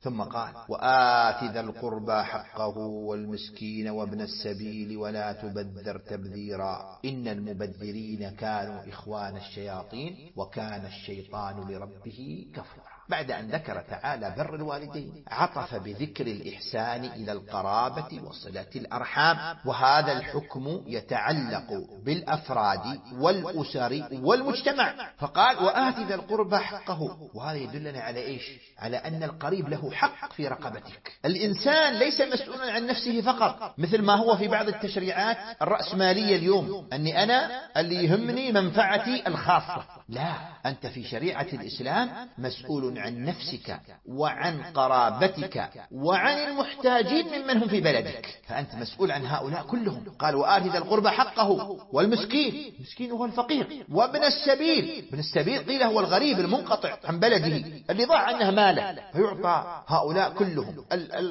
ثم قال وآت ذا القربى حقه والمسكين وابن السبيل ولا تبذر تبذيرا إن المبذرين كانوا إخوان الشياطين وكان الشيطان لربه كفورا. بعد أن ذكر تعالى بر الوالدين عطف بذكر الإحسان إلى القرابة وصلة الأرحام، وهذا الحكم يتعلق بالأفراد والأسر والمجتمع، فقال وآت ذا القربى حقه. وهذا يدلنا على إيش؟ على أن القريب له حق في رقبتك. الإنسان ليس مسؤولا عن نفسه فقط، مثل ما هو في بعض التشريعات الرأسمالية اليوم أني أنا اللي يهمني منفعتي الخاصة. لا، أنت في شريعة الإسلام مسؤول عن نفسك وعن قرابتك وعن المحتاجين ممن هم في بلدك، فأنت مسؤول عن هؤلاء كلهم. قال وآت ذا القربى حقه والمسكين، المسكين هو الفقير، وابن السبيل، ابن السبيل قيل هو الغريب المنقطع عن بلده اللي ضاع عنه ماله، فيعطى هؤلاء كلهم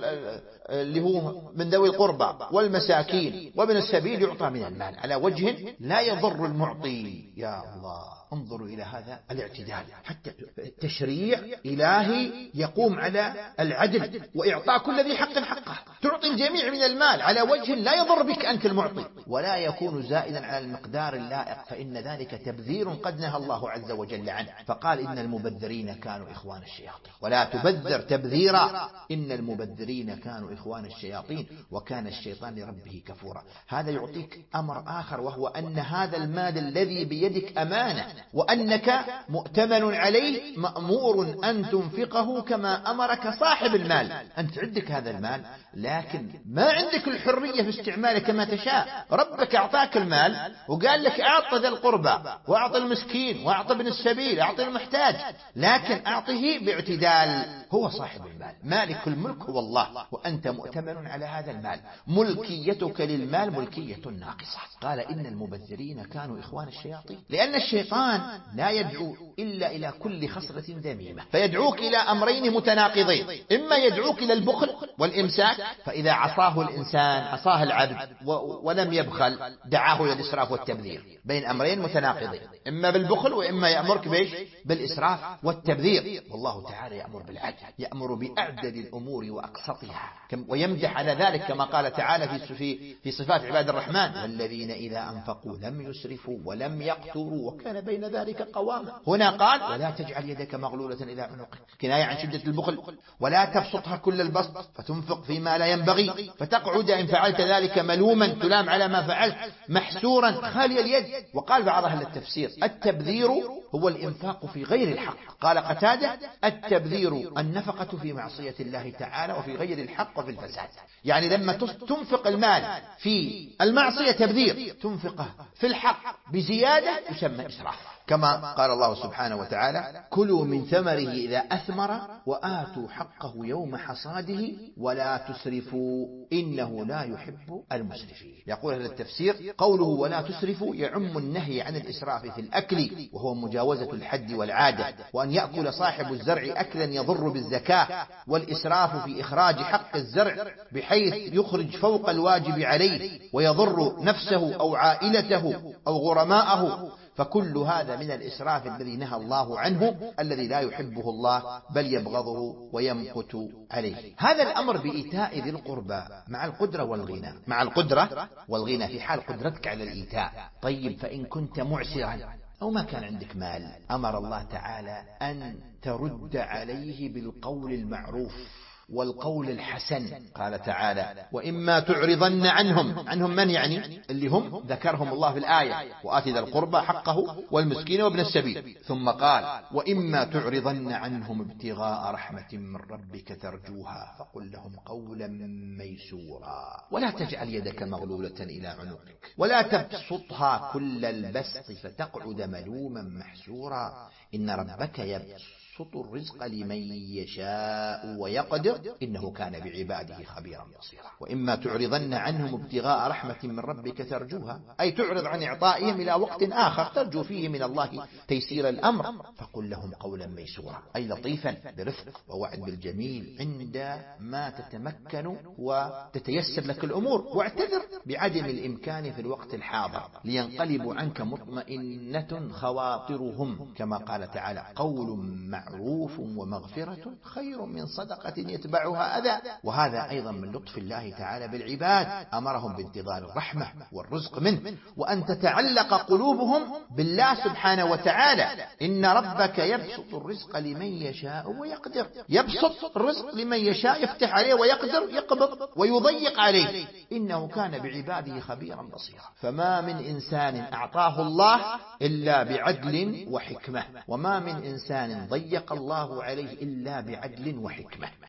اللي هو من ذوي القربى والمساكين وابن السبيل يعطى من المال على وجه لا يضر المعطي. يا الله، انظروا إلى هذا الاعتدال، حتى التشريع إلهي يقوم على العدل وإعطاء كل ذي حق حقه، تعطي الجميع من المال على وجه لا يضر بك أنت المعطي ولا يكون زائدا على المقدار اللائق، فإن ذلك تبذير قد نهى الله عز وجل عنه، فقال إن المبذرين كانوا إخوان الشياطين ولا تبذر تبذيرا إن المبذرين كانوا إخوان الشياطين وكان الشيطان لربه كفورا. هذا يعطيك أمر آخر، وهو أن هذا المال الذي بيدك أمانة وأنك مؤتمن عليه مأمور أن تنفقه كما أمرك صاحب المال. أنت عندك هذا المال لكن ما عندك الحرية في استعماله كما تشاء. ربك أعطاك المال وقال لك أعط ذا القربى وأعط المسكين وأعط ابن السبيل أعط المحتاج، لكن أعطه باعتدال. هو صاحب المال، مالك الملك هو الله، وأنت مؤتمن على هذا المال. ملكيتك للمال ملكية ناقصة. قال إن المبذرين كانوا إخوان الشياطين، لأن الشيطان لا يدعو إلا إلى كل خصلة ذميمة، فيدعوك إلى أمرين متناقضين، إما يدعوك إلى البخل والإمساك، فإذا عصاه الإنسان عصاه العبد ولم يبخل دعاه إلى الإسراف والتبذير، بين أمرين متناقضين، إما بالبخل وإما يأمرك بإيش؟ بالإسراف والتبذير. والله تعالى يأمر بالعدل، يأمر بأعدل الأمور وأقسطها، ويمدح على ذلك كما قال تعالى في صفات عباد الرحمن والذين إذا أنفقوا لم يسرفوا ولم يقتروا وكان بين ذلك قواما. هنا قال ولا تجعل يدك مغلولة إلى عنقك، كناية عن شدة البخل، ولا تبسطها كل البسط فتنفق فيما لا ينبغي فتقعد إن فعلت ذلك ملوما تلام على ما فعلت محسورا خالي اليد. وقال بعض أهل التفسير التبذير هو الإنفاق في غير الحق. قال قتادة التبذير النفقة في معصية الله تعالى وفي غير الحق وفي الفساد، يعني لما تنفق المال في المعصية تبذير، تنفقه في الحق بزيادة يسمى إسراف، كما قال الله سبحانه وتعالى كلوا من ثمره إذا أثمر وآتوا حقه يوم حصاده ولا تسرفوا إنه لا يحب المسرفين. يقول هذا التفسير قوله ولا تسرفوا يعم النهي عن الإسراف في الأكل، وهو مجاوزة الحد والعادة، وأن يأكل صاحب الزرع أكلا يضر بالزكاة، والإسراف في إخراج حق الزرع بحيث يخرج فوق الواجب عليه ويضر نفسه أو عائلته أو غرماءه، فكل هذا من الإسراف الذي نهى الله عنه الذي لا يحبه الله بل يبغضه ويمقت عليه. هذا الأمر بإيتاء ذي القربى مع القدرة والغنى، مع القدرة والغنى في حال قدرتك على الإيتاء. طيب فإن كنت معسرا أو ما كان عندك مال، أمر الله تعالى أن ترد عليه بالقول المعروف والقول الحسن. قال تعالى وإما تعرضن عنهم من يعني اللي هم ذكرهم الله في الآية وآت ذا القربى حقه والمسكين وابن السبيل، ثم قال وإما تعرضن عنهم ابتغاء رحمة من ربك ترجوها فقل لهم قولا ميسورا ولا تجعل يدك مغلولة إلى عنقك ولا تبسطها كل البسط فتقعد ملوما محسورا إن ربك يبسط الرزق لمن يشاء ويقدر إنه كان بعباده خبيرا بصيرا. وإما تعرضن عنهم ابتغاء رحمة من ربك ترجوها، أي تعرض عن إعطائهم إلى وقت آخر ترجو فيه من الله تيسير الأمر، فقل لهم قولا ميسورا أي لطيفا برفق ووعد بالجميل عندما تتمكن وتتيسر لك الأمور، واعتذر بعدم الإمكان في الوقت الحاضر لينقلبوا عنك مطمئنة خواطرهم، كما قال تعالى قول معروف ومغفرة خير من صدقة يتبعها أذى. وهذا أيضا من لطف الله تعالى بالعباد، أمرهم بانتظار الرحمة والرزق منه، وأن تتعلق قلوبهم بالله سبحانه وتعالى. إن ربك يبسط الرزق لمن يشاء ويقدر، يبسط الرزق لمن يشاء، يفتح عليه ويقدر، يقبض ويضيق عليه، إنه كان بعباده خبيرا بصيرا. فما من إنسان أعطاه الله إلا بعدل وحكمة، وما من إنسان ضيق الله عليه إلا بعدل وحكمة.